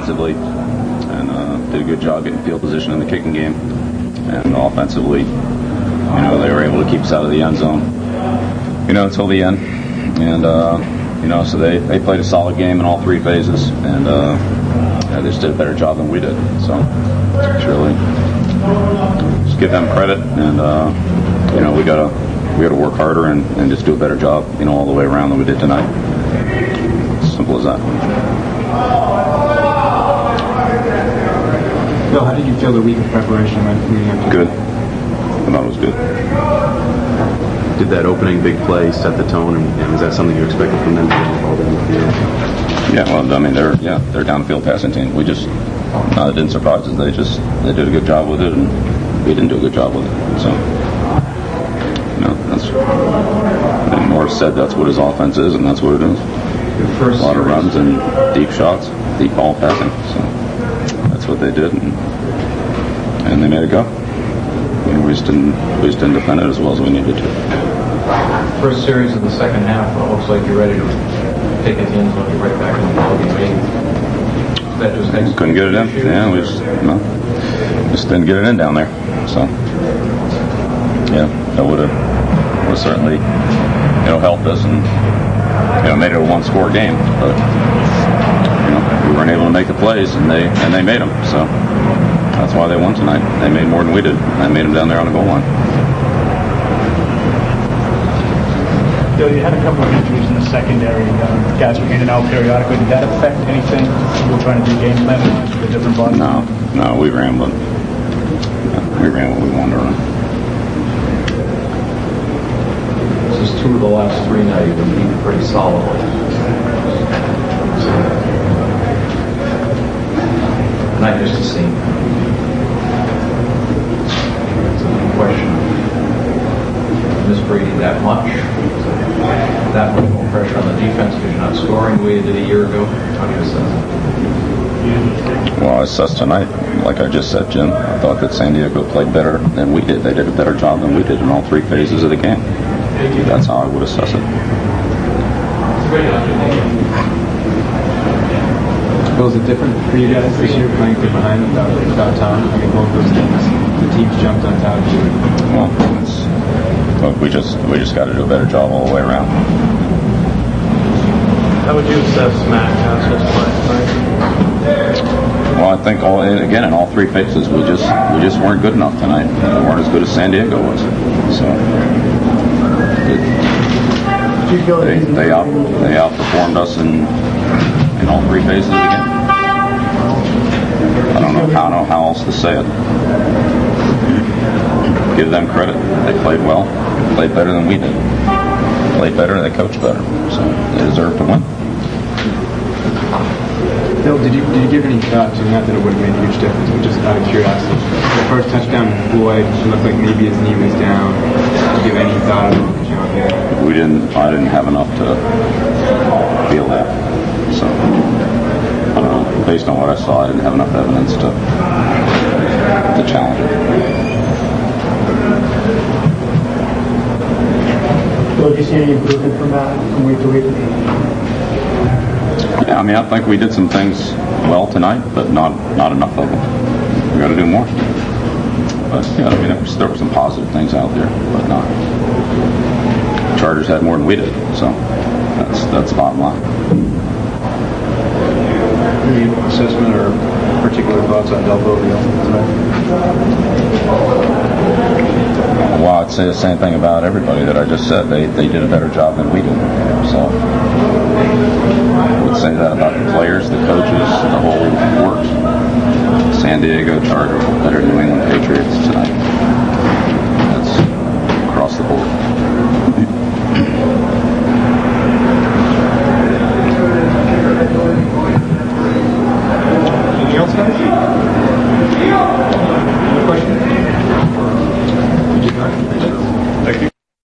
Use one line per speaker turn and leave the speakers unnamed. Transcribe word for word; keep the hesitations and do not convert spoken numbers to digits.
defensively and uh, did a good job getting field position in the kicking game. And offensively, you know, they were able to keep us out of the end zone, you know, until the end. And, uh, you know, so they, they played a solid game in all three phases, and uh, yeah, they just did a better job than we did. So, it's really, just give them credit, and, uh, you know, we got to we got to work harder and, and just do a better job, you know, all the way around than we did tonight. Simple as that.
Bill, how did you feel the week of preparation went leading up to?
Good. I thought it was good.
Did that opening big play set the tone, and, and was that something you expected from them to get all down the field?
Yeah, well, I mean, they're yeah they're down the field passing team. We just no, it didn't surprise us. They just they did a good job with it, and we didn't do a good job with it. So, you know, that's and Morris said that's what his offense is, and that's what it is. A lot of runs and deep shots, deep ball passing. So that's what they did, and, and they made it go. You know, we just didn't we just didn't defend it as well as we needed to.
First series of the second half, it looks like you're ready to take it in, so you're right back in the ball game. That just next
couldn't get it in. Yeah, we just no, just didn't get it in down there. So yeah, that would have would certainly you know helped us and you know made it a one-score game. But you know we weren't able to make the plays, and they and they made them. So that's why they won tonight. They made more than we did. They made them down there on the goal line.
Bill, you had a couple of injuries in the secondary. Um, guys were in and out periodically. Did that affect anything? You were trying to do game plan with the different bodies?
No, no, we ran what we ran what we wanted to run.
This is two of the last three now. You've been beaten pretty solidly. Not just a scene. Question. Miss Brady that much? That much more pressure on the defense because you're not scoring the way you did a year ago? How do you assess it?
Well, I assessed tonight, like I just said, Jim. I thought that San Diego played better than we did. They did a better job than we did in all three phases of the game. That's how I would assess it.
Was it different for you guys this year playing from behind without, witut Tom? I mean, both those things, the teams jumped on top of you.
Well, it's, look, we just we just got to do a better job all the way around.
How would you assess Matt Hasl's play?
Well, I think all again in all three phases we just we just weren't good enough tonight. We weren't as good as San Diego was. So it, they they out they outperformed us in in all three phases of the game. I don't know how, I don't know how else to say it. Give them credit. They played well. They played better than we did. They played better. They coached better. So they deserve to win.
Bill, did you did you give any thought to, not that it would have made a huge difference, but just out of curiosity, the first touchdown, Boyd, it looked like maybe his knee was down. Did you give any thought of it? You know, yeah.
We didn't. I didn't have enough to feel that. So I don't know. Based on what I saw, I didn't have enough evidence to to challenge it.
Bill, did you see any improvement from that from week to week?
Yeah, I mean, I think we did some things well tonight, but not not enough of them. We got to do more. But yeah, I mean, there, was, there were some positive things out there, but not. Chargers had more than we did, so that's that's the bottom line.
Any assessment or particular thoughts on Delville tonight?
Well, I'd say the same thing about everybody that I just said. They they did a better job than we did. So I would say that about the players, the coaches, the whole works. San Diego Chargers were better than New England.